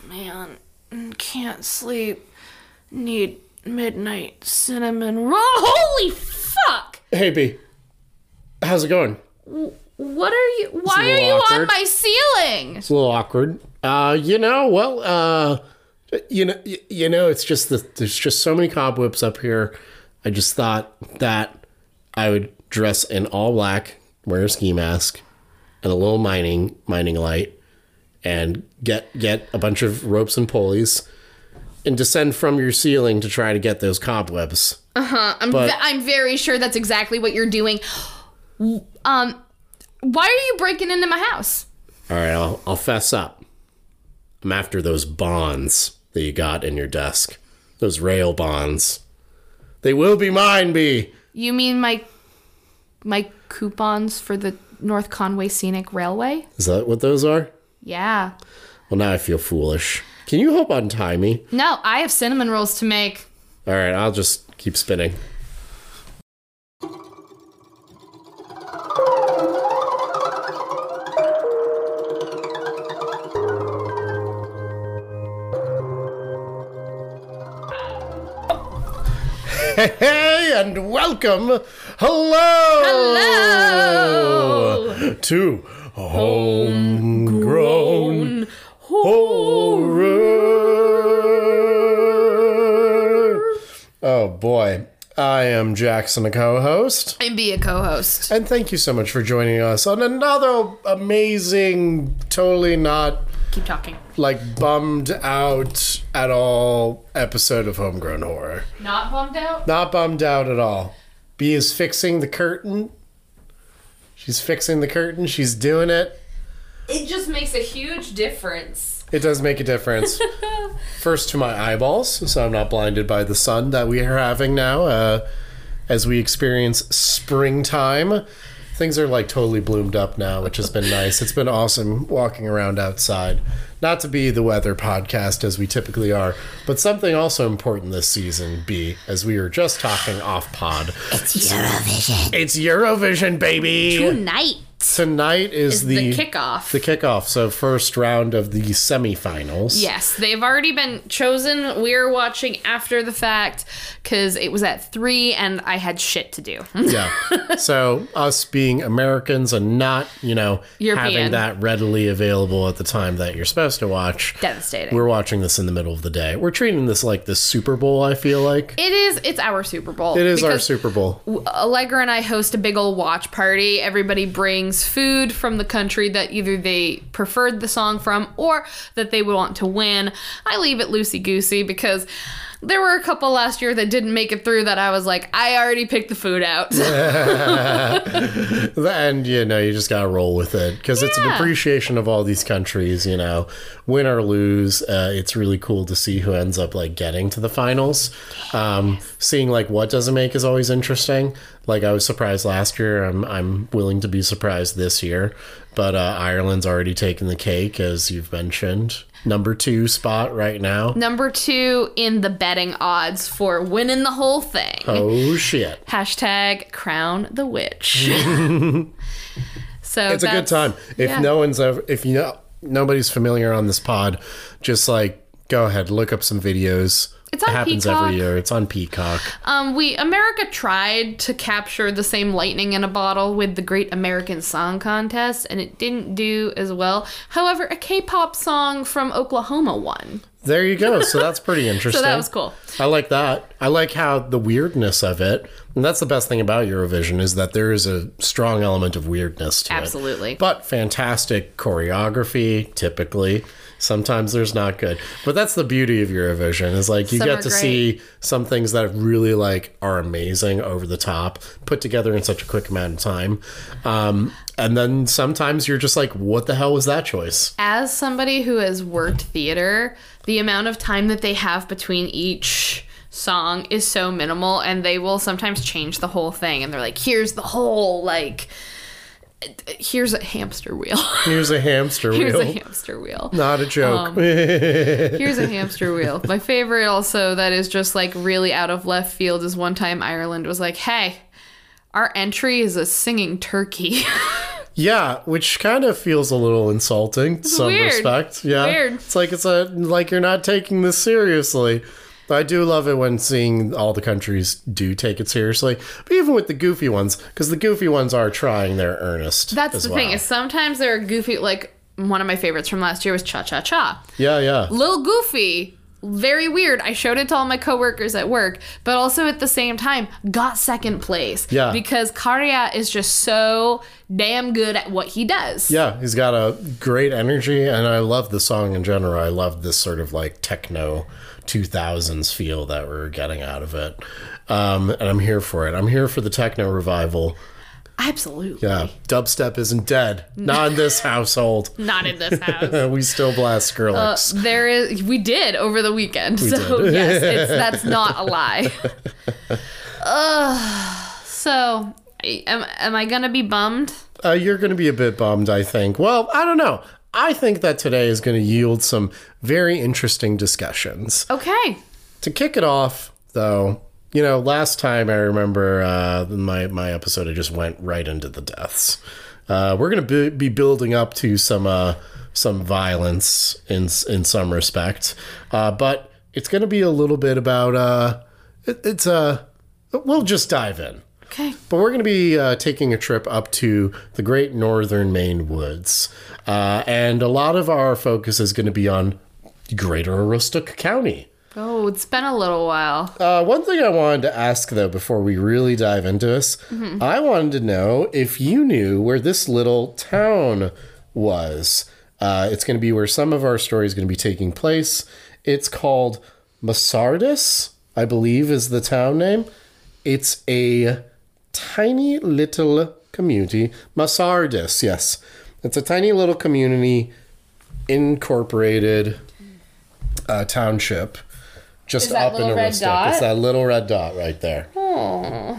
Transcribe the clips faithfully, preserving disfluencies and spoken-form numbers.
man, can't sleep. Need midnight cinnamon roll. Holy fuck! Hey, B. How's it going? What are you? Why are you awkward. on my ceiling? It's a little awkward. Uh, you know, well, uh, you know, you know, it's just that there's just so many cobwebs up here. I just thought that I would dress in all black, wear a ski mask, and a little mining mining light, and get get a bunch of ropes and pulleys, and descend from your ceiling to try to get those cobwebs. Uh huh. I'm but, v- I'm very sure that's exactly what you're doing. Um, why are you breaking into my house? All right, I'll I'll fess up. I'm after those bonds that you got in your desk. Those rail bonds. They will be mine, B. You mean my my coupons for the North Conway Scenic Railway? Is that what those are? Yeah. Well, now I feel foolish. Can you help untie me? No, I have cinnamon rolls to make. All right, I'll just keep spinning. Hey, and welcome, hello, hello, to Homegrown Horror. Oh boy, I am Jackson, a co-host. I'm B, a co-host. And thank you so much for joining us on another amazing, totally not... Keep talking. Like, bummed out at all episode of Homegrown Horror. Not bummed out? Not bummed out at all. B is fixing the curtain. She's fixing the curtain. She's doing it. It just makes a huge difference. It does make a difference. First to my eyeballs, so I'm not blinded by the sun that we are having now uh, as we experience springtime. Things are like totally bloomed up now, which has been nice. It's been awesome walking around outside. Not to be the weather podcast as we typically are, but something also important this season, B, as we were just talking off pod. It's Eurovision. It's Eurovision, baby. Tonight. Tonight is, is the, the kickoff. The kickoff. So first round of the semifinals. Yes, they've already been chosen. We're watching after the fact because it was at three and I had shit to do. Yeah. So us being Americans and not, you know, European. having that readily available at the time that you're supposed to watch. Devastating. We're watching this in the middle of the day. We're treating this like the Super Bowl, I feel like. It is. It's our Super Bowl. It is our Super Bowl. Allegra and I host a big old watch party. Everybody brings food from the country that either they preferred the song from or that they would want to win. I leave it loosey-goosey because there were a couple last year that didn't make it through that I was like, I already picked the food out. And, you know, you just got to roll with it because yeah. It's an appreciation of all these countries, you know, win or lose. Uh, it's really cool to see who ends up, like, getting to the finals. Um, seeing, like, what doesn't make is always interesting. Like, I was surprised last year. I'm, I'm willing to be surprised this year. But uh, Ireland's already taken the cake, as you've mentioned. Number two spot right now. Number two in the betting odds for winning the whole thing. Oh, shit. Hashtag crown the witch. So it's a good time. If yeah. no one's ever, if you know, nobody's familiar on this pod, just like go ahead, look up some videos. It's on it happens Peacock. every year. It's on Peacock. Um, we America tried to capture the same lightning in a bottle with the Great American Song Contest, and it didn't do as well. However, a K-pop song from Oklahoma won. There you go. So that's pretty interesting. So that was cool. I like that. I like how the weirdness of it, and that's the best thing about Eurovision, is that there is a strong element of weirdness to Absolutely. it. Absolutely. But fantastic choreography, typically. Sometimes there's not good. But that's the beauty of Eurovision, is like you Some get are to great. see some things that really like are amazing, over the top, put together in such a quick amount of time. Um, and then sometimes you're just like, what the hell was that choice? As somebody who has worked theater, the amount of time that they have between each song is so minimal, and they will sometimes change the whole thing. And they're like, here's the whole, like... Here's a hamster wheel. Here's a hamster wheel. Here's a hamster wheel. Not a joke. Um, here's a hamster wheel. My favorite also that is just like really out of left field is one time Ireland was like, hey, our entry is a singing turkey. Yeah, which kind of feels a little insulting to some weird. respect. Yeah, Weird. It's like it's a like you're not taking this seriously. I do love it when seeing all the countries do take it seriously, but even with the goofy ones, because the goofy ones are trying their earnest. That's as the well. thing is sometimes they're goofy. Like one of my favorites from last year was Cha Cha Cha. Yeah, yeah. Little goofy, very weird. I showed it to all my coworkers at work, but also at the same time got second place. Yeah. Because Karya is just so damn good at what he does. Yeah, he's got a great energy, and I love the song in general. I love this sort of like techno two thousands feel that we're getting out of it. Um, and I'm here for it. I'm here for the techno revival. Absolutely. Yeah, dubstep isn't dead. Not in this household. Not in this house. We still blast Skrillex. Uh, there is, we did over the weekend, so did. yes, it's, that's not a lie. uh, so, am, am I gonna be bummed? Uh, you're going to be a bit bummed, I think. Well, I don't know. I think that today is going to yield some very interesting discussions. Okay. To kick it off, though, you know, last time I remember uh, my, my episode, I just went right into the deaths. Uh, we're going to be, be building up to some uh, some violence in in some respect, uh, but it's going to be a little bit about. Uh, it, it's uh, we'll just dive in. Okay. But we're going to be uh, taking a trip up to the great northern Maine woods. Uh, and a lot of our focus is going to be on Greater Aroostook County. Oh, it's been a little while. Uh, one thing I wanted to ask, though, before we really dive into this, mm-hmm. I wanted to know if you knew where this little town was. Uh, it's going to be where some of our story is going to be taking place. It's called Masardis, I believe is the town name. It's a tiny little community. Masardis, yes. It's a tiny little community, incorporated uh, township, just Is that up in little red Aroostook. dot? It's that little red dot right there. Oh.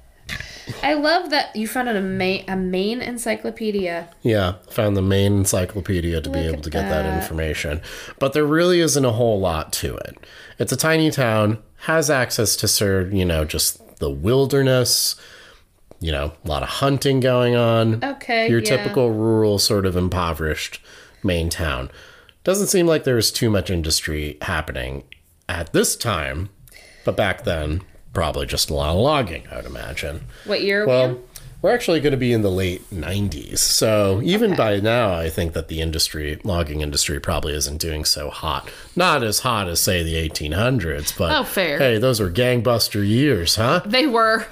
I love that you found a Maine, a Maine encyclopedia. Yeah, found the Maine encyclopedia to be Look able at to get that. that. information. But there really isn't a whole lot to it. It's a tiny town, has access to serve, you know, just the wilderness, you know, a lot of hunting going on. Okay, Your yeah. typical rural, sort of impoverished Maine town. Doesn't seem like there's too much industry happening at this time, but back then, probably just a lot of logging, I would imagine. What year are Well, we in? we're actually going to be in the late nineties. So even Okay. by now, I think that the industry, logging industry probably isn't doing so hot. Not as hot as, say, the eighteen hundreds, but Oh, fair. hey, those were gangbuster years, huh? They were.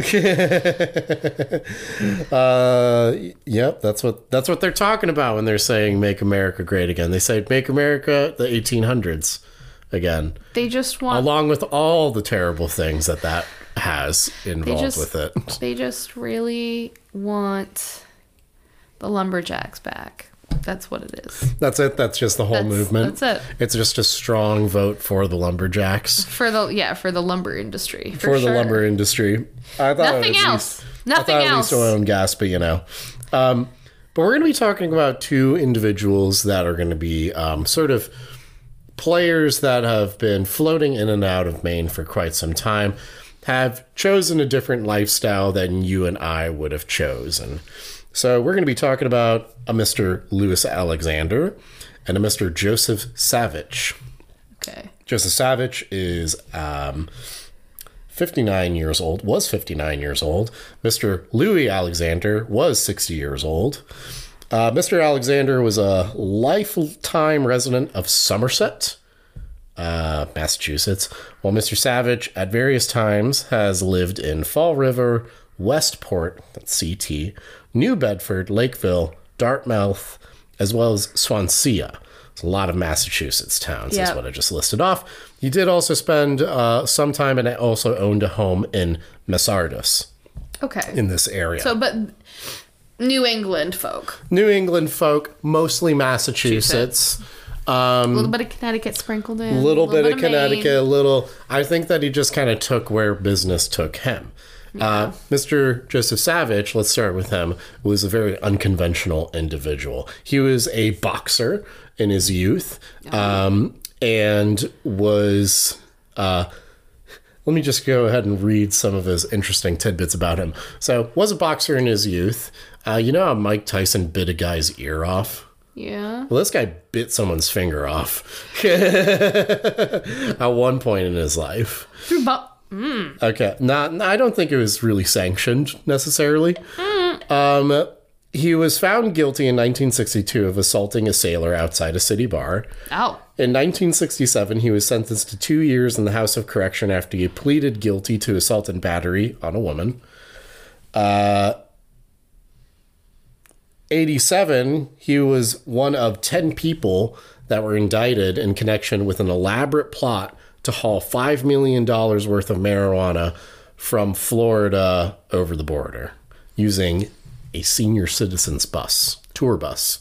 Uh, yep, that's what that's what they're talking about when they're saying "Make America Great Again." They say "Make America the eighteen hundreds again," They just want. along with all the terrible things that that has involved just- with it. They just really want the lumberjacks back. That's what it is. That's it. That's just the whole That's- movement. that's it. It's just a strong vote for the lumberjacks, For the yeah, for the lumber industry. For, for the sure. lumber industry. I thought Nothing at else. least- Nothing I thought else. At least oil and gas, but you know. Um, but we're going to be talking about two individuals that are going to be um, sort of players that have been floating in and out of Maine for quite some time, have chosen a different lifestyle than you and I would have chosen. So we're going to be talking about a Mister Louis Alexander and a Mister Joseph Savage. Okay. Joseph Savage is um, fifty-nine years old, was fifty-nine years old. Mister Louis Alexander was sixty years old. Uh, Mister Alexander was a lifetime resident of Somerset, uh, Massachusetts, while Mister Savage at various times has lived in Fall River, Westport, that's C T, New Bedford, Lakeville, Dartmouth, as well as Swansea. It's a lot of Massachusetts towns, Yeah. is what I just listed off. He did also spend uh, some time and also owned a home in Masardis Okay. in this area. So, but New England folk. New England folk, mostly Massachusetts. A little bit of Connecticut sprinkled in. A little, bit, of Maine. Connecticut, a little. I think that he just kind of took where business took him. Uh, Mister Joseph Savage, let's start with him, was a very unconventional individual. He was a boxer in his youth, um, and was uh, let me just go ahead and read some of his interesting tidbits about him. So, was a boxer in his youth. Uh, you know how Mike Tyson bit a guy's ear off? Yeah. Well, this guy bit someone's finger off at one point in his life. Through bu- mm. Okay. Not, I don't think it was really sanctioned necessarily. Mm. Um, he was found guilty in nineteen sixty-two of assaulting a sailor outside a city bar. Oh. In nineteen sixty-seven, he was sentenced to two years in the House of Correction after he pleaded guilty to assault and battery on a woman. Uh, eighty-seven, he was one of ten people that were indicted in connection with an elaborate plot to haul five million dollars worth of marijuana from Florida over the border using a senior citizens bus, tour bus.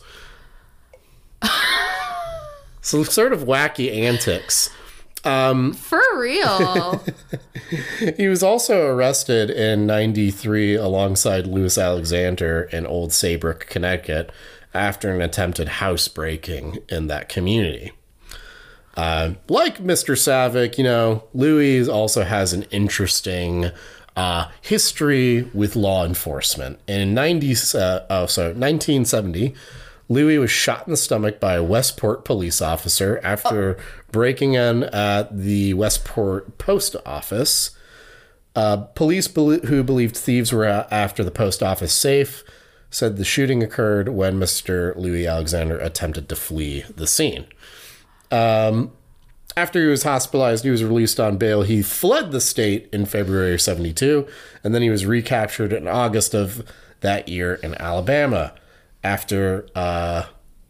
So sort of wacky antics. Um, For real. He was also arrested in ninety-three alongside Louis Alexander in Old Saybrook, Connecticut, after an attempted housebreaking in that community. Uh, like Mister Savick, you know, Louis also has an interesting uh, history with law enforcement. In ninety, uh, oh, sorry, nineteen seventy, Louis was shot in the stomach by a Westport police officer after oh. breaking in at the Westport post office. Uh, police be- who believed thieves were after the post office safe said the shooting occurred when Mister Louis Alexander attempted to flee the scene. Um, after he was hospitalized, he was released on bail. He fled the state in February of seventy-two, and then he was recaptured in August of that year in Alabama after uh,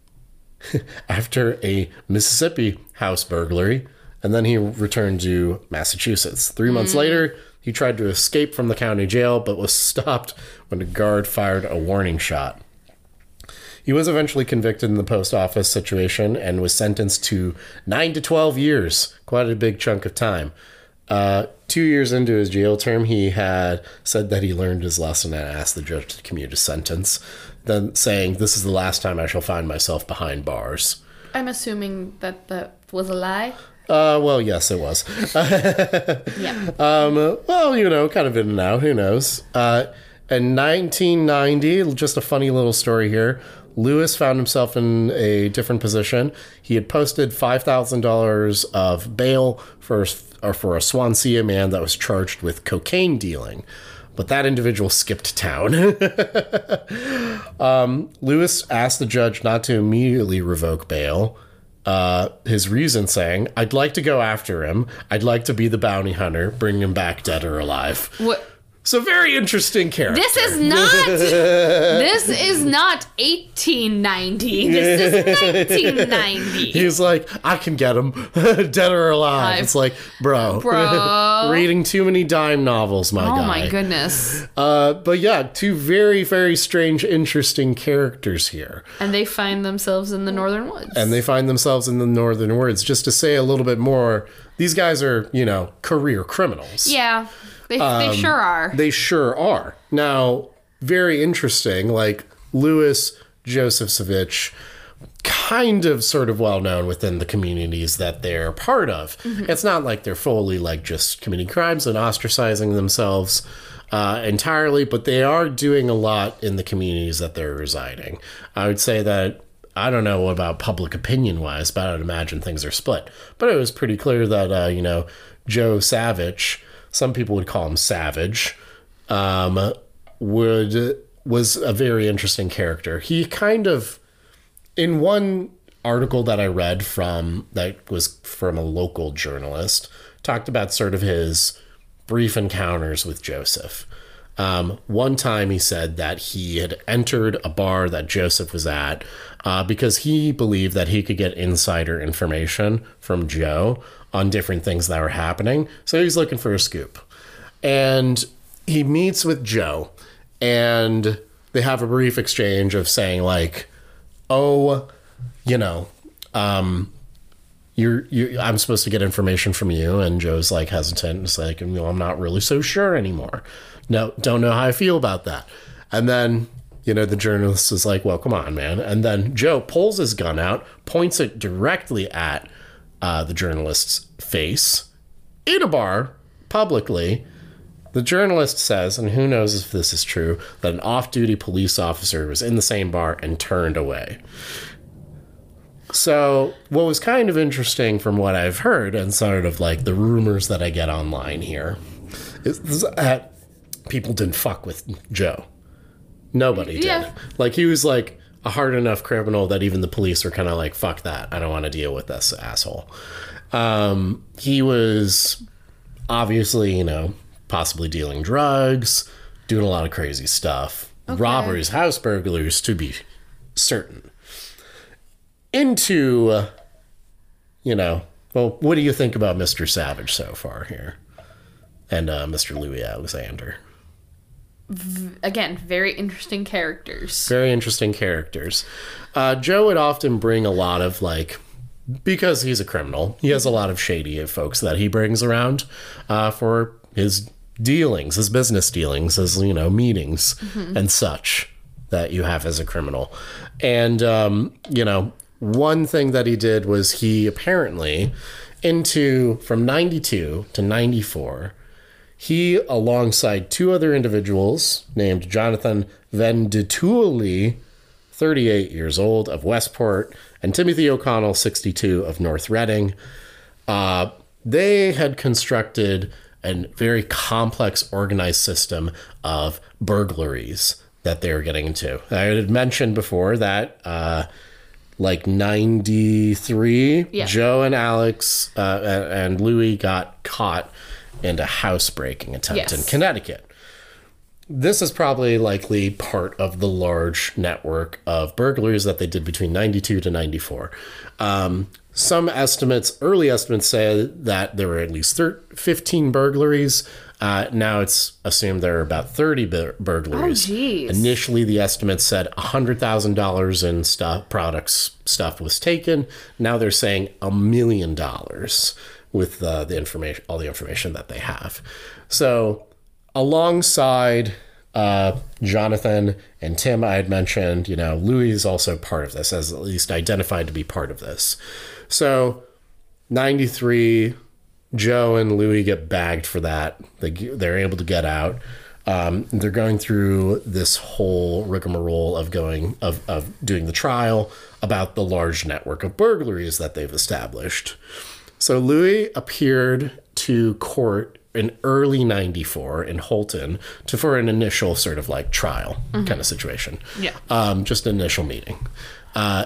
after a Mississippi house burglary, and then he returned to Massachusetts. Three months mm. later, he tried to escape from the county jail, but was stopped when a guard fired a warning shot. He was eventually convicted in the post office situation and was sentenced to nine to twelve years, quite a big chunk of time. Uh, two years into his jail term, he had said that he learned his lesson and asked the judge to commute his sentence, then saying, "This is the last time I shall find myself behind bars." I'm assuming that that was a lie. Uh, well, yes, it was. Yeah. Um, well, you know, kind of in and out. Who knows? Uh, in nineteen ninety, just a funny little story here. Louis found himself in a different position. He had posted five thousand dollars of bail for, or for a Swansea man that was charged with cocaine dealing. But that individual skipped town. um, Louis asked the judge not to immediately revoke bail. Uh, his reason saying, "I'd like to go after him. I'd like to be the bounty hunter, bring him back dead or alive." What? So very interesting character. This is not. This is not eighteen ninety. This is nineteen ninety. He's like, "I can get him, dead or alive." I've, it's like, bro, bro, reading too many dime novels, my oh guy. Oh my goodness. Uh, but yeah, two very, very strange, interesting characters here. And they find themselves in the Northern Woods. And they find themselves in the Northern Woods. Just to say a little bit more, these guys are, you know, career criminals. Yeah. They, um, they sure are. They sure are. Now, very interesting, like Louis Joseph Savich, kind of sort of well known within the communities that they're part of. Mm-hmm. It's not like they're fully like just committing crimes and ostracizing themselves uh, entirely, but they are doing a lot in the communities that they're residing. I would say that, I don't know about public opinion wise, but I would imagine things are split. But it was pretty clear that, uh, you know, Joe Savich, some people would call him Savage, um, would was a very interesting character. He kind of, in one article that I read from, that was from a local journalist, talked about sort of his brief encounters with Joseph. Um, one time he said that he had entered a bar that Joseph was at uh, because he believed that he could get insider information from Joe on different things that were happening. So he's looking for a scoop. And he meets with Joe, and they have a brief exchange of saying like, "Oh, you know, um, you're, you, I'm supposed to get information from you." And Joe's like hesitant. It's like, "Well, I'm not really so sure anymore. No, don't know how I feel about that." And then, you know, the journalist is like, "Well, come on, man." And then Joe pulls his gun out, points it directly at uh, the journalist's face in a bar, publicly. The journalist says, and who knows if this is true, that an off-duty police officer was in the same bar and turned away. So what was kind of interesting from what I've heard and sort of like the rumors that I get online here is that people didn't fuck with Joe. Nobody did. Yeah. Like, he was like a hard enough criminal that even the police were kind of like, fuck that. I don't want to deal with this asshole. Um, he was obviously, you know, possibly dealing drugs, doing a lot of crazy stuff. Okay. Robberies, house burglars, to be certain. Into, uh, you know, well, what do you think about Mister Savage so far here? And uh, Mister Louis Alexander. Again, very interesting characters. Very interesting characters. Uh, Joe would often bring a lot of, like, because he's a criminal, he has a lot of shady folks that he brings around uh, for his dealings, his business dealings, his, you know, meetings mm-hmm. and such that you have as a criminal. And, um, you know, one thing that he did was he apparently, into, from ninety-two to ninety-four, he, alongside two other individuals named Jonathan Vendituli, thirty-eight years old, of Westport, and Timothy O'Connell, sixty-two, of North Reading, uh, they had constructed a very complex, organized system of burglaries that they were getting into. I had mentioned before that, uh, like ninety-three, yeah. Joe and Alex uh, and Louis got caught in a housebreaking attempt yes. in Connecticut. This is probably likely part of the large network of burglaries that they did between ninety-two to ninety-four. Um, some estimates, early estimates, say that there were at least fifteen burglaries. Uh, now it's assumed there are about thirty bur- burglaries. Oh, geez. Initially, the estimates said one hundred thousand dollars in stuff, products, stuff was taken. Now they're saying a million dollars with uh, the information, all the information that they have. So alongside uh, Jonathan and Tim, I had mentioned, you know, Louis is also part of this, as at least identified to be part of this. So ninety-three, Joe and Louis get bagged for that. They, they're able to get out. Um, they're going through this whole rigmarole of going of, of doing the trial about the large network of burglaries that they've established. So Louis appeared to court in early ninety-four in Holton to for an initial sort of like trial mm-hmm. kind of situation. Yeah. Um, just an initial meeting. Uh,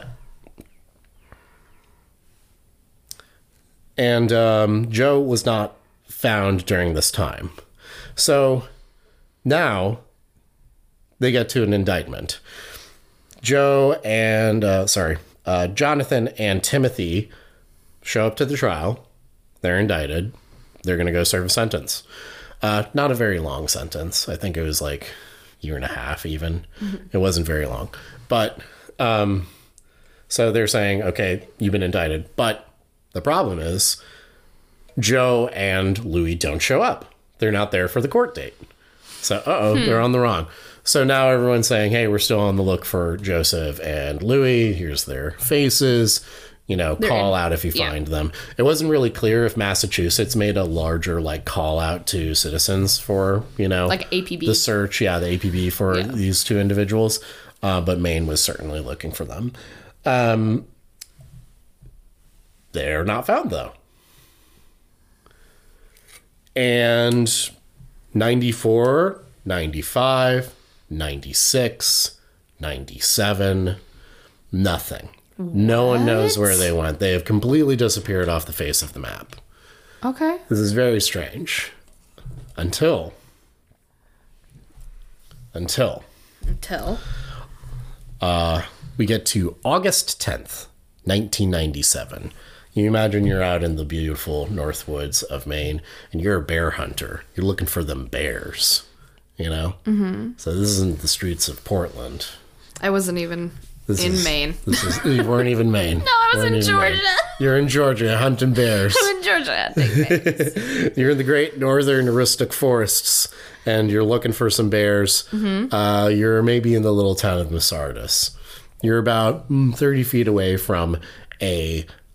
and um, Joe was not found during this time. So now they get to an indictment. Joe and, uh, sorry, uh, Jonathan and Timothy show up to the trial. They're indicted. They're going to go serve a sentence. Uh, not a very long sentence. I think it was like a year and a half even. Mm-hmm. It wasn't very long. But um, so they're saying, okay, you've been indicted. But the problem is Joe and Louis don't show up. They're not there for the court date. So, uh-oh, hmm. they're on the wrong. So now everyone's saying, hey, we're still on the look for Joseph and Louis. Here's their faces. You know, They're call in, out if you yeah. find them. It wasn't really clear if Massachusetts made a larger, like, call out to citizens for, you know, like A P B. The search. Yeah, the A P B for yeah. these two individuals. Uh, but Maine was certainly looking for them. Um, they're not found, though. And ninety-four, ninety-five, ninety-six, ninety-seven, nothing. What? No one knows where they went. They have completely disappeared off the face of the map. Okay. This is very strange. Until. Until. Until. Uh, we get to August tenth, nineteen ninety-seven. You imagine you're out in the beautiful North Woods of Maine, and you're a bear hunter. You're looking for them bears, you know? Mm-hmm. So this isn't the streets of Portland. I wasn't even... This in is, Maine. This is, you weren't even Maine. No, I was in Georgia. Maine. You're in Georgia hunting bears. I'm in Georgia hunting bears. You're in the great northern Aroostook forests, and you're looking for some bears. Mm-hmm. Uh, you're maybe in the little town of Masardis. You're about mm, thirty feet away from a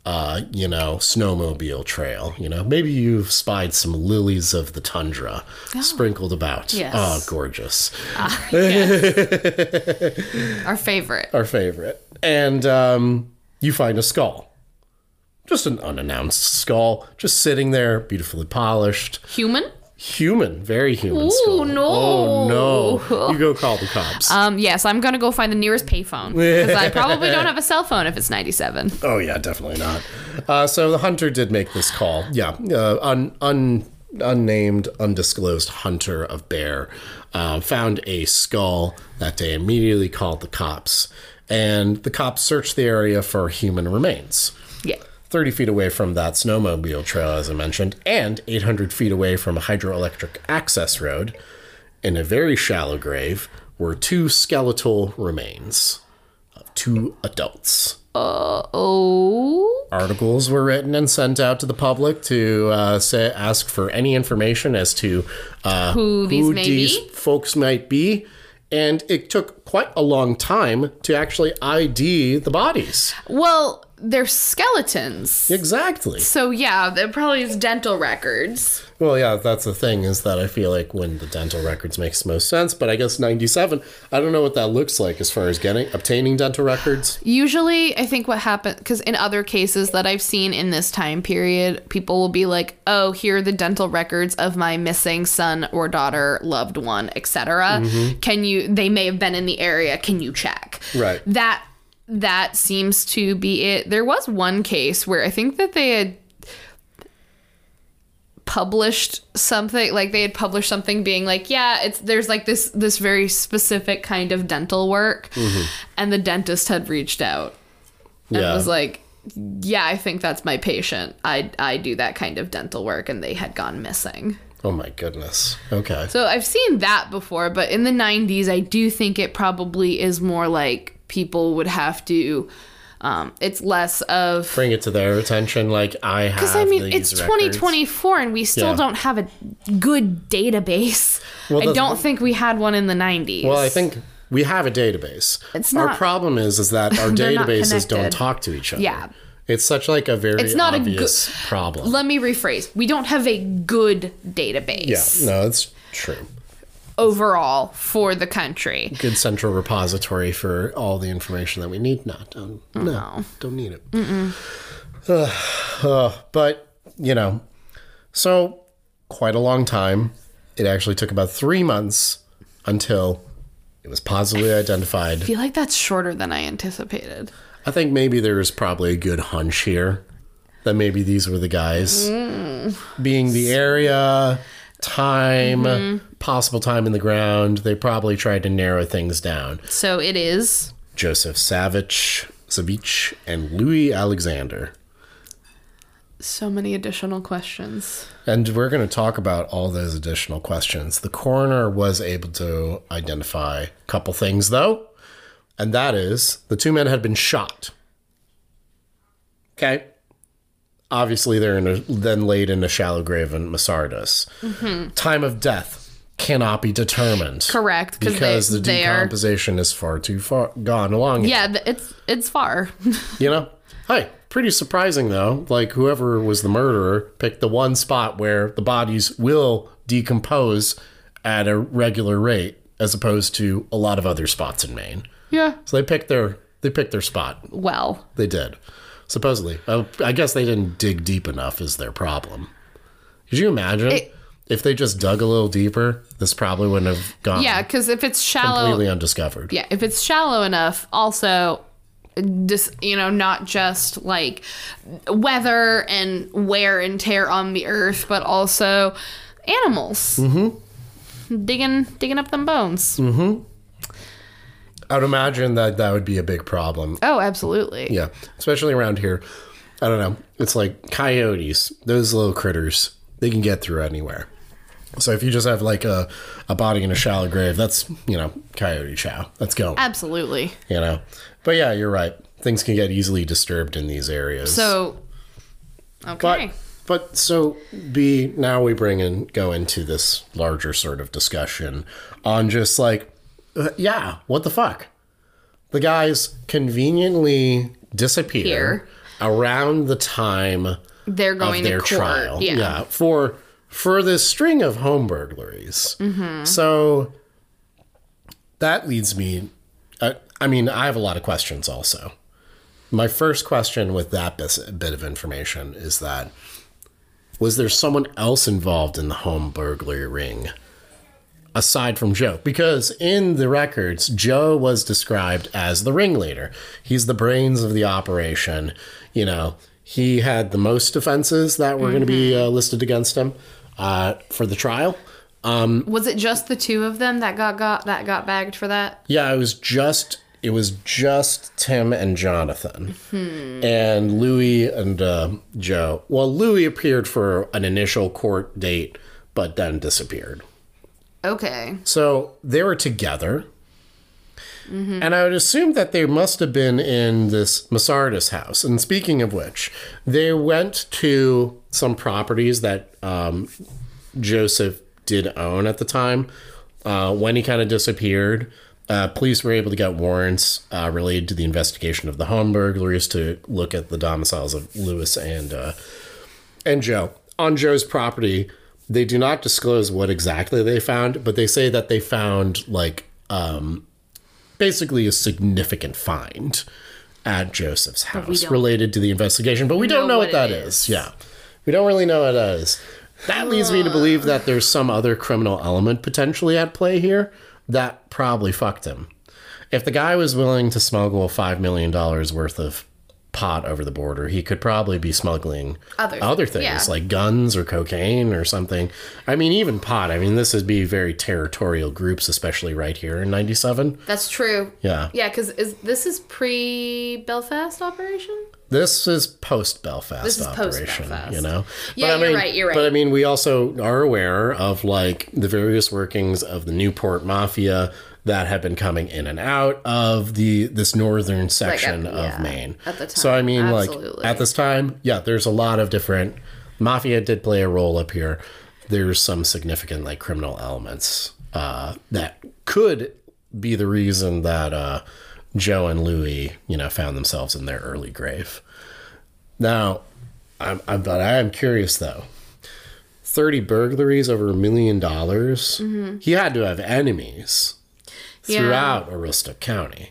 uh, you know, snowmobile trail. You know, maybe you've spied some lilies of the tundra oh. sprinkled about. Yes. Oh, gorgeous. Uh, yes. Our favorite. Our favorite. And um, you find a skull. Just an unannounced skull, just sitting there, beautifully polished. Human? Human, very human Ooh, skull. no. Oh, no. You go call the cops. Um, yes, I'm going to go find the nearest payphone. Because I probably don't have a cell phone if it's ninety-seven. Oh, yeah, definitely not. Uh, so the hunter did make this call. Yeah, uh, un, un, unnamed, undisclosed hunter of bear uh, found a skull that day, immediately called the cops. And the cops searched the area for human remains. Yeah. thirty feet away from that snowmobile trail, as I mentioned, and eight hundred feet away from a hydroelectric access road, in a very shallow grave, were two skeletal remains of two adults. Uh, oh. Articles were written and sent out to the public to uh, say, ask for any information as to uh, who these, who may these be? folks might be. And it took quite a long time to actually I D the bodies. Well, they're skeletons. Exactly. So, yeah, there probably is dental records. Well, yeah, that's the thing, is that I feel like when the dental records makes most sense, but I guess ninety-seven, I don't know what that looks like as far as getting, obtaining dental records. Usually, I think what happened, because in other cases that I've seen in this time period, people will be like, oh, here are the dental records of my missing son or daughter, loved one, et cetera. Mm-hmm. Can you, they may have been in the area, can you check? Right. That, that seems to be it. There was one case where I think that they had published something, like they had published something being like, yeah, it's there's like this this very specific kind of dental work, mm-hmm. and the dentist had reached out and yeah. was like, yeah, I think that's my patient. I I do that kind of dental work, and they had gone missing. Oh my goodness. Okay. So I've seen that before, but in the nineties, I do think it probably is more like people would have to. Um, it's less of bring it to their attention. Like I have, because I mean these it's records. twenty twenty-four and we still Yeah. don't have a good database. Well, I the- don't think we had one in the nineties. Well, I think we have a database. It's Our not- problem is, is that our They're not databases don't connected. talk to each other. Yeah. It's such like a very It's not a obvious problem. Let me rephrase. We don't have a good database. Yeah, no, it's true. Overall for the country. Good central repository for all the information that we need. No, don't, no, No. don't need it. Uh, uh, but, you know, so quite a long time. It actually took about three months until it was positively identified. I feel like that's shorter than I anticipated. I think maybe there's probably a good hunch here that maybe these were the guys. Mm. Being the area, time, Mm-hmm. possible time in the ground, they probably tried to narrow things down. So it is Joseph Savage, Savich, and Louis Alexander. so many additional questions. And we're going to talk about all those additional questions. The coroner was able to identify a couple things, though. And that is, the two men had been shot. Okay? Obviously, they're in a, then laid in a shallow grave in Masardus. Mm-hmm. Time of death cannot be determined. Correct. Because they, the they are, decomposition is far too far gone along. yeah, th- it's it's far. You know? Hey, pretty surprising, though. Like, whoever was the murderer picked the one spot where the bodies will decompose at a regular rate, as opposed to a lot of other spots in Maine. Yeah. So they picked their they picked their spot. Well. They did. Supposedly. Uh, I guess they didn't dig deep enough is their problem. Could you imagine It, if they just dug a little deeper? This probably wouldn't have gone yeah, because if it's shallow, completely undiscovered. yeah, if it's shallow enough, also, just you know, not just like weather and wear and tear on the earth, but also animals mm-hmm. digging digging up them bones. Mm-hmm. I would imagine that that would be a big problem. Oh, absolutely. Yeah, especially around here. I don't know. It's like coyotes. Those little critters, they can get through anywhere. So if you just have like a, a body in a shallow grave, that's, you know, coyote chow. That's going. Absolutely. You know. But yeah, you're right. Things can get easily disturbed in these areas. So, okay. But, but so B, now we bring in, go into this larger sort of discussion on just like, uh, yeah, what the fuck? The guys conveniently disappear. Here. around the time they're going of their to court. trial. Yeah. yeah, for for this string of home burglaries. Mm-hmm. So that leads me. Uh, I mean, I have a lot of questions. Also, my first question with that bit of information is that was there someone else involved in the home burglary ring aside from Joe? Because in the records, Joe was described as the ringleader. He's the brains of the operation. You know, he had the most offenses that were mm-hmm. going to be uh, listed against him uh, for the trial. Um, was it just the two of them that got, got that got bagged for that? Yeah, it was just it was just Tim and Jonathan, hmm. and Louis and uh, Joe. Well, Louis appeared for an initial court date, but then disappeared. Okay. So they were together. Mm-hmm. And I would assume that they must have been in this Masardis house. And speaking of which, they went to some properties that um, Joseph did own at the time. Uh, when he kind of disappeared, uh, police were able to get warrants uh, related to the investigation of the home burglaries to look at the domiciles of Louis and uh, and Joe. On Joe's property, they do not disclose what exactly they found, but they say that they found like um, basically a significant find at Joseph's house related to the investigation, but we don't know, know what, what that is. is. Yeah, we don't really know what that is. That leads me to believe that there's some other criminal element potentially at play here that probably fucked him. If the guy was willing to smuggle five million dollars worth of pot over the border, he could probably be smuggling other, other things yeah. like guns or cocaine or something. I mean, even pot. I mean, this would be very territorial groups, especially right here in ninety-seven. That's true. Yeah. Yeah, because is this is pre-Belfast operation? This is post-Belfast this is operation, post-Belfast. you know? Yeah, but, I you're mean, right, you're right. But I mean, we also are aware of like the various workings of the Newport Mafia that have been coming in and out of the this northern section like at, yeah, of Maine. At the time. So I mean, Absolutely. like at this time, yeah, there's a lot of different Mafia did play a role up here. There's some significant like criminal elements uh, that could be the reason that uh, Joe and Louis, you know, found themselves in their early grave. Now, I'm, I'm but I am curious though. thirty burglaries over a million dollars. Mm-hmm. He had to have enemies throughout yeah. Aroostook County.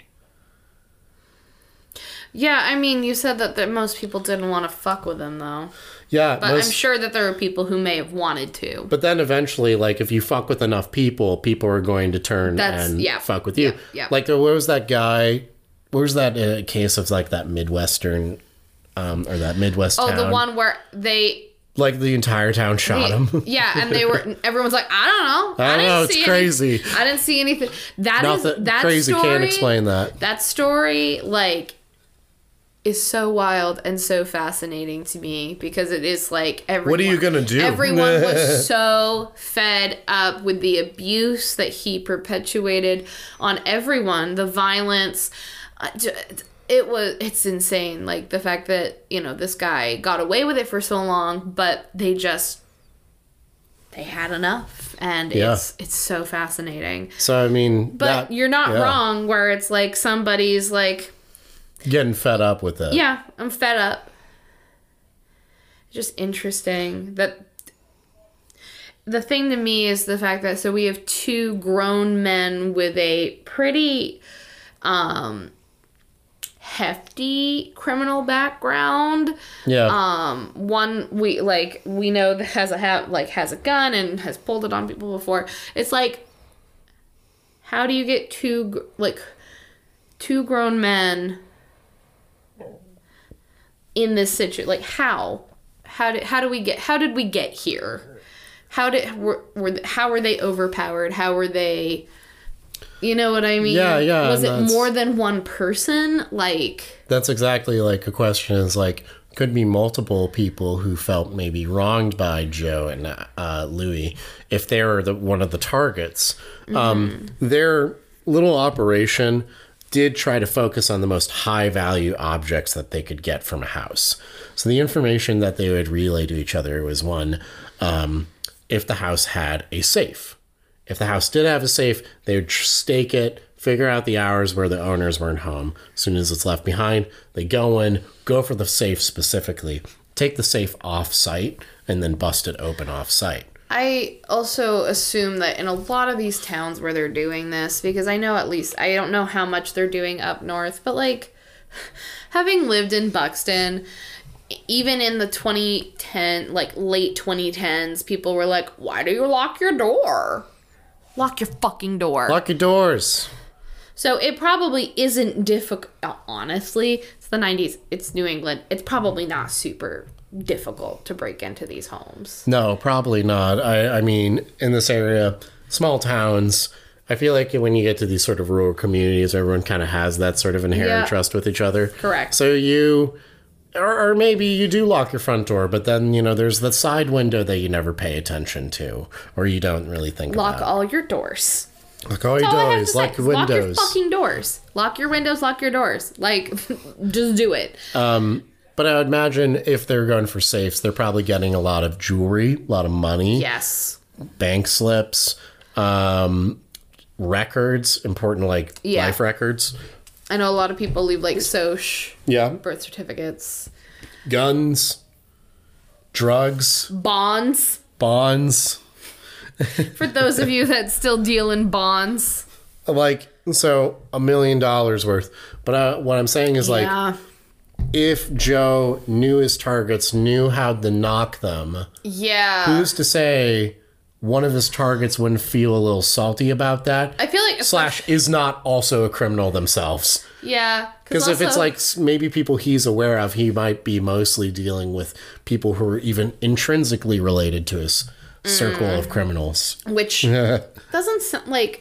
Yeah, I mean, you said that, that most people didn't want to fuck with him, though. Yeah. But most, I'm sure that there are people who may have wanted to. But then eventually, like, if you fuck with enough people, people are going to turn That's, and yeah. fuck with you. Yeah, yeah. Like, where was that guy? Where was that uh, case of, like, that Midwestern, um, or that Midwest oh, town? Oh, the one where they... Like the entire town shot the, him. Yeah, and they were. Everyone's like, I don't know. I, I don't didn't know. See it's crazy. Any, I didn't see anything. That Nothing, is that crazy. Story, Can't explain that. That story, like, is so wild and so fascinating to me because it is like everyone. What are you gonna do? Everyone was so fed up with the abuse that he perpetuated on everyone, the violence. Uh, It was, it's insane. Like the fact that, you know, this guy got away with it for so long, but they just, they had enough. And yeah. it's, it's so fascinating. So, I mean, but that, you're not yeah. wrong where it's like somebody's like getting fed up with it. Yeah, I'm fed up. Just interesting that the thing to me is the fact that, so we have two grown men with a pretty, um, hefty criminal background. Yeah. Um, one we like we know that has a ha- like has a gun and has pulled it on people before. It's like, how do you get two like two grown men in this situation? Like how? How did how do we get how did we get here? How did were, were how were they overpowered? How were they? You know what I mean? Yeah, yeah. Was it more than one person? Like... That's exactly like a question is like, could be multiple people who felt maybe wronged by Joe and uh, Louis if they were the, one of the targets. Mm-hmm. Um, their little operation did try to focus on the most high value objects that they could get from a house. So the information that they would relay to each other was one, um, if the house had a safe. If the house did have a safe, they would stake it, figure out the hours where the owners weren't home. As soon as it's left behind, they go in, go for the safe specifically, take the safe off site, and then bust it open off site. I also assume that in a lot of these towns where they're doing this, because I know at least, I don't know how much they're doing up north, but like, having lived in Buxton, even in the twenty ten, like late twenty tens, people were like, why do you lock your door? Lock your fucking door. Lock your doors. So it probably isn't difficult. Honestly, it's the nineties. It's New England. It's probably not super difficult to break into these homes. No, probably not. I, I mean, in this area, small towns, I feel like when you get to these sort of rural communities, everyone kind of has that sort of inherent Yeah. trust with each other. Correct. So you... Or, or maybe you do lock your front door, but then, you know, there's the side window that you never pay attention to, or you don't really think Lock about. all your doors. Lock all your That's all I have to doors, say. lock your Lock your windows. fucking doors. Lock your windows, lock your doors. Like, just do it. Um, but I would imagine if they're going for safes, they're probably getting a lot of jewelry, a lot of money, Yes. bank slips, um, records, important, like, Yeah. life records. I know a lot of people leave, like, soch, Yeah. birth certificates, Guns, drugs, bonds. bonds. For those of you that still deal in bonds. Like, so a million dollars worth. But uh, what I'm saying is, like, Yeah. if Joe knew his targets, knew how to knock them, Yeah. who's to say one of his targets wouldn't feel a little salty about that? I feel like... Slash is not also a criminal themselves. Yeah. Because if it's also- like s- maybe people he's aware of, he might be mostly dealing with people who are even intrinsically related to his circle Mm. of criminals. Which doesn't sound like...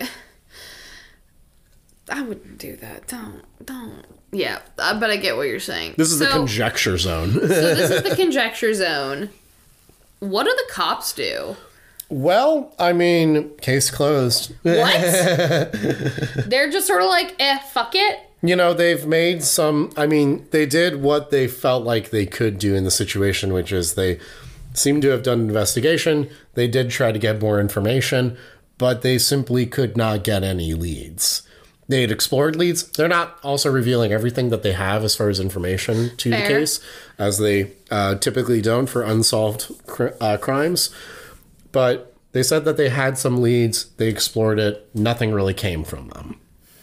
I wouldn't do that. Don't. Don't. Yeah. uh, But I get what you're saying. This is the So- conjecture zone. So this is the conjecture zone. What do the cops do? Well, I mean, case closed. What? They're just sort of like, eh, fuck it. You know, they've made some, I mean, they did what they felt like they could do in the situation, which is they seem to have done an investigation. They did try to get more information, but they simply could not get any leads. They had explored leads. They're not also revealing everything that they have as far as information to Fair. the case, as they uh, typically don't for unsolved cr- uh, crimes. But they said that they had some leads. They explored it. Nothing really came from them.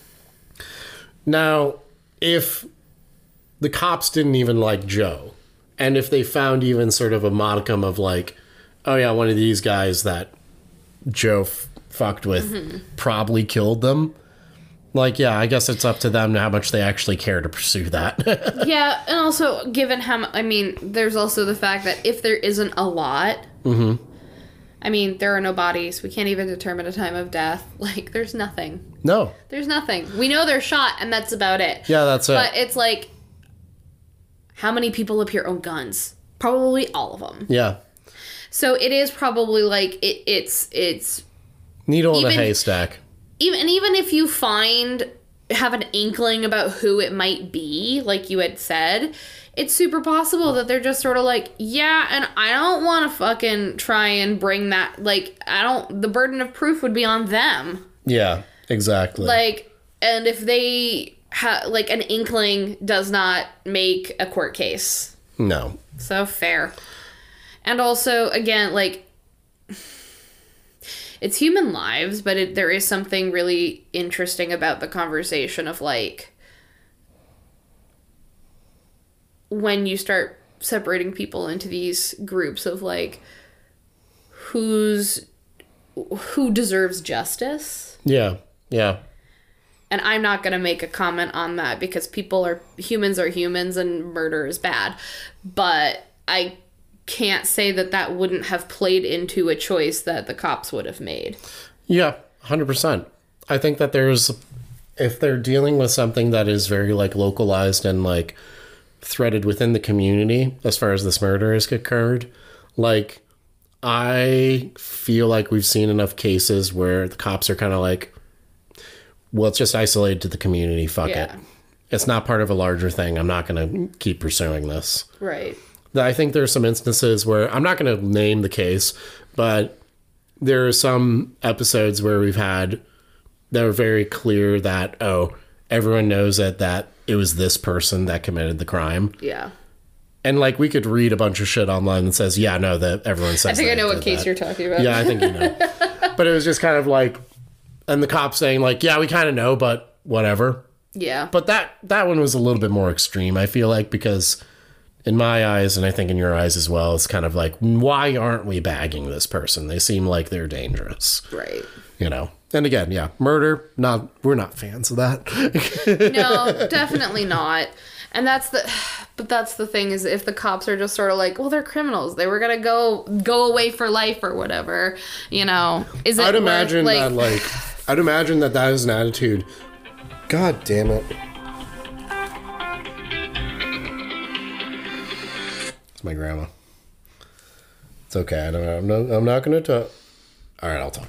Now, if the cops didn't even like Joe, and if they found even sort of a modicum of like, oh yeah, one of these guys that Joe f- fucked with Mm-hmm. probably killed them, like, yeah, I guess it's up to them how much they actually care to pursue that. Yeah, and also, given how mu- I mean, there's also the fact that if there isn't a lot, Mm-hmm. I mean, there are no bodies. We can't even determine a time of death. Like, there's nothing. No. There's nothing. We know they're shot, and that's about it. Yeah, that's it. But it's like, how many people up here own guns? Probably all of them. Yeah. So it is probably like it, it's it's Needle in a Even- haystack. even and even if you find have an inkling about who it might be, like you had said, it's super possible that they're just sort of like, yeah, and I don't want to fucking try and bring that, like, I don't, the burden of proof would be on them. Yeah, exactly. Like, and if they have, like, an inkling does not make a court case. no. So fair. And also, again, like, it's human lives, but it, there is something really interesting about the conversation of, like, when you start separating people into these groups of, like, who's who deserves justice. Yeah, yeah. And I'm not going to make a comment on that because people are humans are humans and murder is bad. But I can't say that that wouldn't have played into a choice that the cops would have made. Yeah, one hundred percent. I think that there's, if they're dealing with something that is very, like, localized and, like, threaded within the community as far as this murder has occurred, like, I feel like we've seen enough cases where the cops are kind of like, well, it's just isolated to the community, fuck Yeah. it. It's not part of a larger thing. I'm not going to keep pursuing this. Right. I think there are some instances where, I'm not going to name the case, but there are some episodes where we've had they're very clear that, oh, everyone knows that, that it was this person that committed the crime. Yeah. And, like, we could read a bunch of shit online that says, yeah, no, that everyone says I think I know what case that. you're talking about. Yeah, I think you know. But it was just kind of like, and the cop saying, like, yeah, we kind of know, but whatever. Yeah. But that, that one was a little bit more extreme, I feel like, because in my eyes, and I think in your eyes as well, it's kind of like, why aren't we bagging this person? They seem like they're dangerous. Right. You know? And again, yeah, murder, not, we're not fans of that. No, definitely not. And that's the, but that's the thing is if the cops are just sort of like, well, they're criminals. They were going to go, go away for life or whatever, you know, is it I'd imagine worth, that, like, I'd imagine that that is an attitude. God damn it. It's my grandma. It's okay. I don't know. I'm not, I'm not going to talk. All right, I'll talk.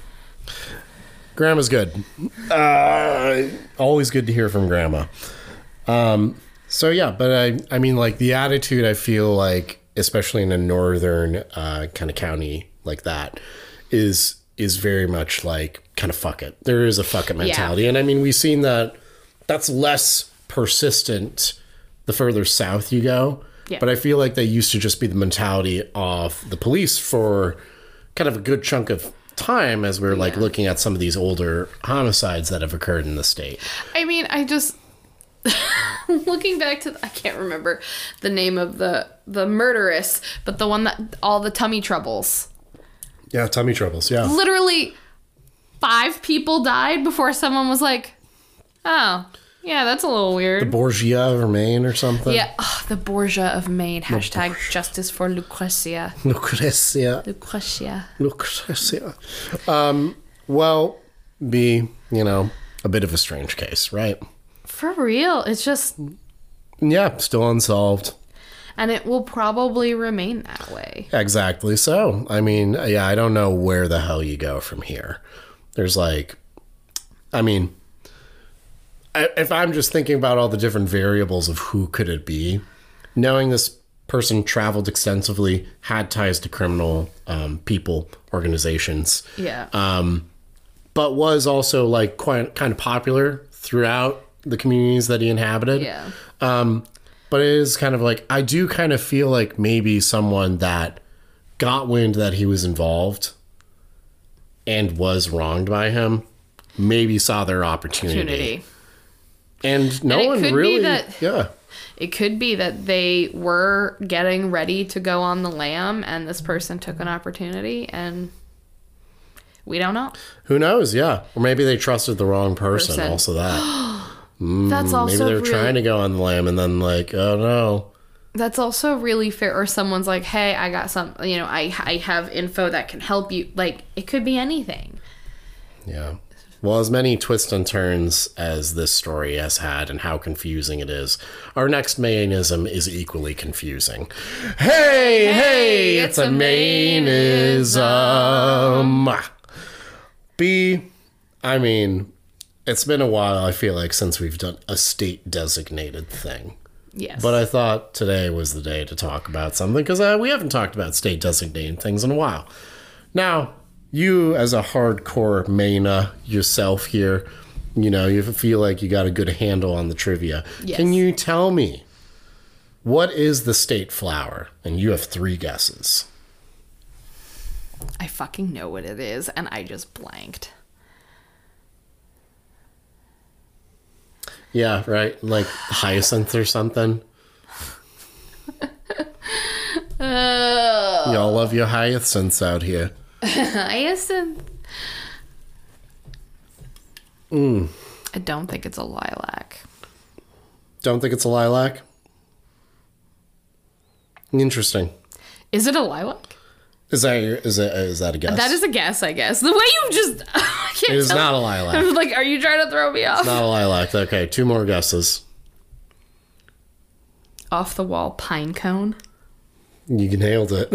Grandma's good. Uh, always good to hear from grandma. Um, so yeah, but I, I mean, like the attitude I feel like, especially in a northern uh, kind of county like that, is is very much like kind of fuck it. There is a fuck it mentality, yeah. And I mean, we've seen that. That's less persistent the further south you go. Yeah. But I feel like they used to just be the mentality of the police for kind of a good chunk of time as we're like yeah. looking at some of these older homicides that have occurred in the state. I mean, I just looking back to the, I can't remember the name of the the murderess, but the one that all the tummy troubles. Yeah, tummy troubles. Yeah, literally five people died before someone was like, "Oh, yeah, that's a little weird." The Borgia of Maine or something. Yeah, oh, the Borgia of Maine. Hashtag Borgia. Justice for Lucretia. Lucretia. Lucretia. Lucretia. Um, well, be, you know, a bit of a strange case, right? For real. It's just... Yeah, still unsolved. And it will probably remain that way. Exactly so. I mean, yeah, I don't know where the hell you go from here. There's like... I mean... If I'm just thinking about all the different variables of who could it be, knowing this person traveled extensively, had ties to criminal um, people, organizations, yeah, um, but was also like quite kind of popular throughout the communities that he inhabited. Yeah, um, but it is kind of like I do kind of feel like maybe someone that got wind that he was involved and was wronged by him, maybe saw their opportunity. opportunity. And no and one really, that, yeah. It could be that they were getting ready to go on the lam and this person took an opportunity and we don't know. Who knows, yeah. Or maybe they trusted the wrong person, person. Also that. mm, That's also Maybe they're really, trying to go on the lam and then like, oh no. That's also really fair. Or someone's like, hey, I got some, you know, I, I have info that can help you. Like, it could be anything. Yeah. Well, as many twists and turns as this story has had and how confusing it is, our next Mainism is equally confusing. Hey, hey, hey it's, it's a Mainism. B, I mean, it's been a while, I feel like, since we've done a state-designated thing. Yes. But I thought today was the day to talk about something, because uh, we haven't talked about state-designated things in a while. Now... You, as a hardcore Maina yourself here, you know, you feel like you got a good handle on the trivia. Yes. Can you tell me, what is the state flower? And you have three guesses. I fucking know what it is, and I just blanked. Yeah, right? Like hyacinth or something? uh, Y'all love your hyacinths out here. Hyacinth. Mm. I don't think it's a lilac. Don't think it's a lilac? Interesting. Is it a lilac? Is that your, is that is that a guess? That is a guess, I guess. The way you just I can't It is tell. not a lilac. I was like, are you trying to throw me off? It's not a lilac. Okay, two more guesses. Off the wall pine cone. You nailed it.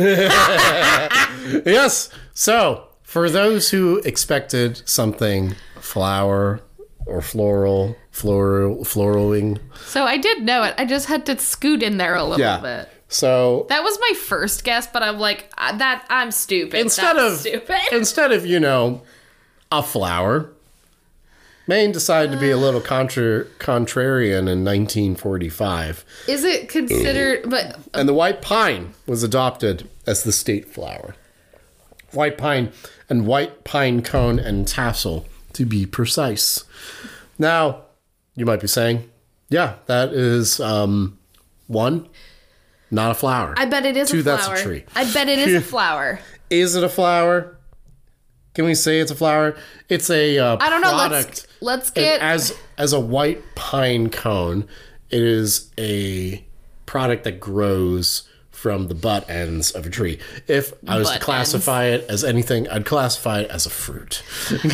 Yes. So, for those who expected something flower or floral, floral, floraling. So I did know it. I just had to scoot in there a little yeah. bit. So that was my first guess, but I'm like, that I'm stupid. Instead That's of stupid. Instead of, you know, a flower, Maine decided to be a little contra- contrarian in nineteen forty-five. Is it considered... But And the white pine was adopted as the state flower. White pine and white pine cone and tassel, to be precise. Now, you might be saying, yeah, that is, um, one, not a flower. I bet it is Two, a flower. that's a tree. I bet it is a flower. Is it a flower? Can we say it's a flower? It's a uh, I don't know. product. Let's let's get as as a white pine cone. It is a product that grows from the butt ends of a tree. If I was Butt to classify it as anything, I'd classify it as a fruit.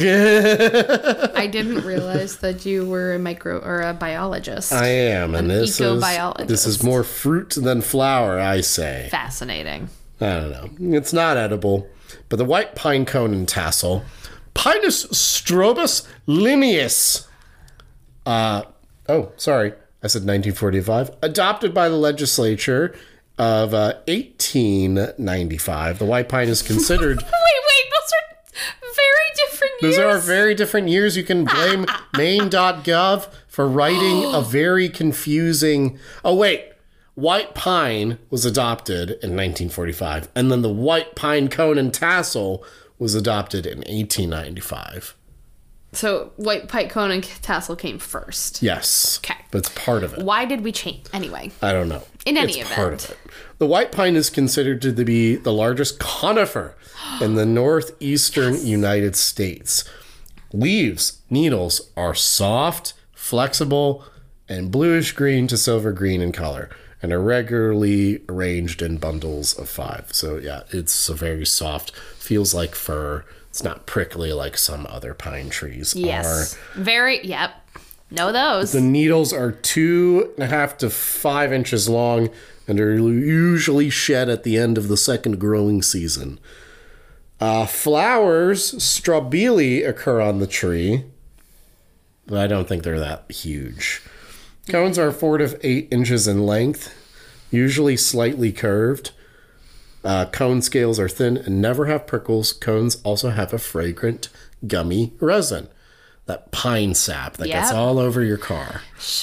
I didn't realize that you were a micro or a biologist. I am, and An this is ecobiologist. this is more fruit than flower, I say. Fascinating. I don't know. It's not edible, but the white pine cone and tassel, Pinus strobus lineus. Uh, oh, sorry. I said nineteen forty-five. Adopted by the legislature of uh, eighteen ninety-five. The white pine is considered... Wait, wait. Those are very different years. Those are very different years. You can blame Maine dot gov for writing a very confusing... Oh, wait. White pine was adopted in nineteen forty-five, and then the white pine cone and tassel was adopted in eighteen ninety-five. So white pine cone and tassel came first. Yes. Okay. But it's part of it. Why did we change? Anyway. I don't know. In any it's event. part of it. The white pine is considered to be the largest conifer in the northeastern yes. United States. Leaves, needles are soft, flexible, and bluish green to silver green in color, and are regularly arranged in bundles of five. So yeah, it's a very soft, feels like fur. It's not prickly like some other pine trees yes. are. Very, yep. Know those. The needles are two and a half to five inches long and are usually shed at the end of the second growing season. Uh, flowers, strobili, occur on the tree, but I don't think they're that huge. Cones are four to eight inches in length, usually slightly curved. Uh, cone scales are thin and never have prickles. Cones also have a fragrant, gummy resin. That pine sap that yep. gets all over your car.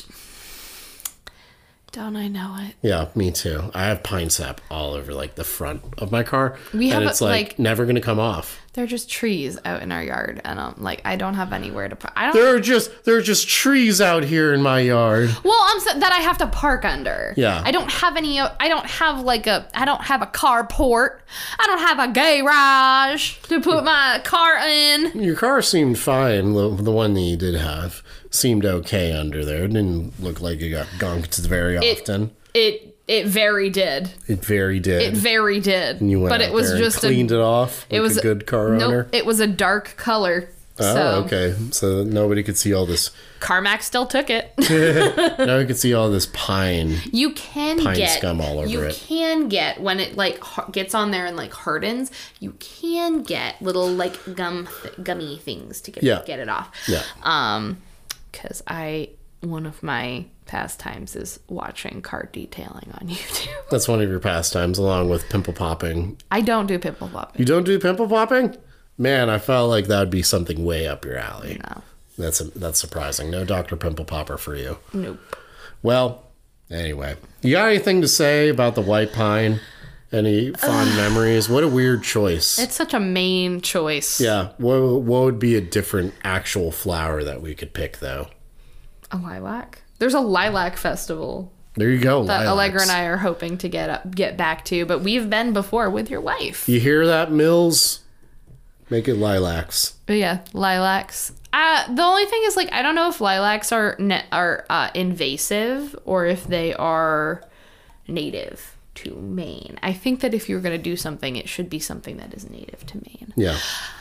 Don't I know it? Yeah, me too. I have pine sap all over like the front of my car. We have and it's a, like, like never going to come off. They're just trees out in our yard, and um, like I don't have anywhere to. I don't. There are just there are just trees out here in my yard. Well, I'm so, that I have to park under. Yeah. I don't have any. I don't have like a. I don't have a carport. I don't have a garage to put my car in. Your car seemed fine. The, the one that you did have seemed okay under there. It didn't look like it got gunked very it, often. It. It very did. It very did. It very did. And you went but out it was there just and cleaned a, it off like it was a good car nope, owner. It was a dark color. Oh, so. okay. So nobody could see all this. CarMax still took it. Now you could see all this pine. You can pine get scum all over you it. You can get when it like gets on there and like hardens. You can get little like gum th- gummy things to get yeah. get it off. Yeah. Um, because I one of my pastimes is watching car detailing on YouTube. That's one of your pastimes, along with pimple popping. I don't do pimple popping. You don't do pimple popping? Man, I felt like that would be something way up your alley. No. That's a, that's surprising. No Doctor Pimple Popper for you. Nope. Well, anyway. You got anything to say about the white pine? Any fond memories? What a weird choice. It's such a main choice. Yeah. What, what would be a different actual flower that we could pick, though? A lilac? There's a lilac festival. There you go. That lilacs. Allegra and I are hoping to get up, get back to, but we've been before with your wife. You hear that, Mills? Make it lilacs. But yeah, lilacs. Uh, the only thing is, like, I don't know if lilacs are ne- are uh, invasive or if they are native to Maine. I think that if you're going to do something, it should be something that is native to Maine. Yeah.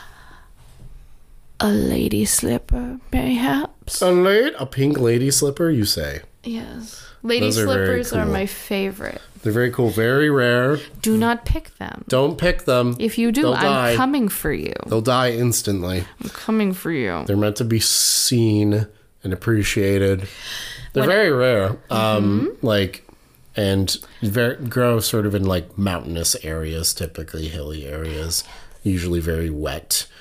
A lady slipper, perhaps. A lady, a pink lady slipper, you say? Yes. Lady Those are slippers very are cool. my favorite. They're very cool, very rare. Do not pick them. Don't pick them. If you do, They'll I'm die. coming for you. They'll die instantly. I'm coming for you. They're meant to be seen and appreciated. They're When- very rare. Um, like, and very, grow sort of in like mountainous areas, typically hilly areas, usually very wet.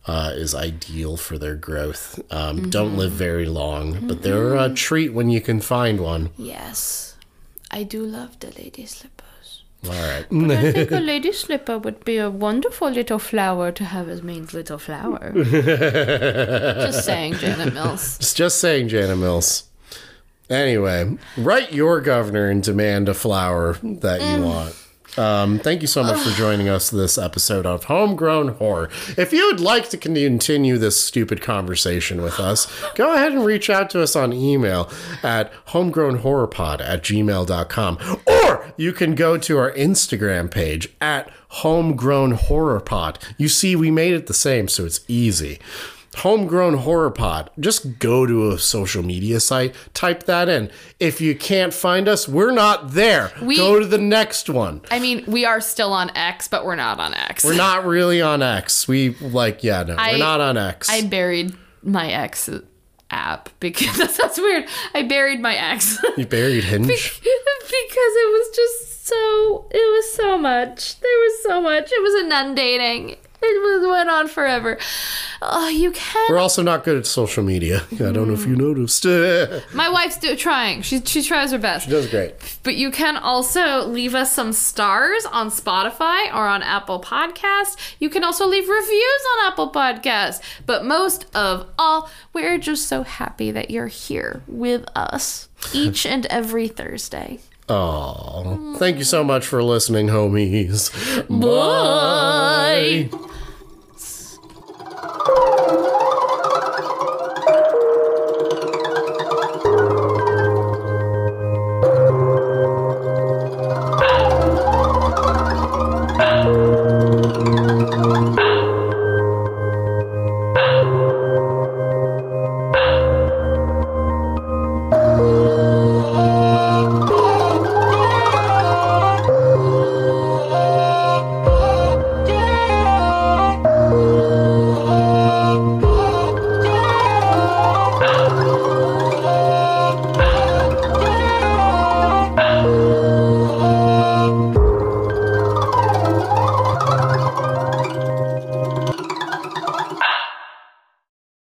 uh, is ideal for their growth. Um, mm-hmm. Don't live very long, mm-hmm. but they're a treat when you can find one. Yes. I do love the lady slippers. All right. But I think a lady slipper would be a wonderful little flower to have as main little flower. Just saying, Janet Mills. Just, just saying, Janet Mills. Anyway, write your governor and demand a flower that you mm. want. Um, thank you so much for joining us this episode of Homegrown Horror. If you would like to continue this stupid conversation with us, go ahead and reach out to us on email at homegrownhorrorpod at gmail dot com. Or you can go to our Instagram page at homegrownhorrorpod. You see, we made it the same, so it's easy. Homegrown Horror Pod. Just go to a social media site, type that in. If you can't find us, we're not there. We, go to the next one. I mean, we are still on X, but we're not on X. We're not really on X. We, like, yeah, no, I, we're not on X. I buried my X app because that sounds weird. I buried my X. You buried Hinge? Because it was just so, it was so much. There was so much. It was inundating. It was, went on forever. Oh, you can. We're also not good at social media. I don't mm. know if you noticed. My wife's do, trying. She she tries her best. She does great. But you can also leave us some stars on Spotify or on Apple Podcasts. You can also leave reviews on Apple Podcasts. But most of all, we're just so happy that you're here with us each and every Thursday. Oh, thank you so much for listening, homies. Bye. Bye.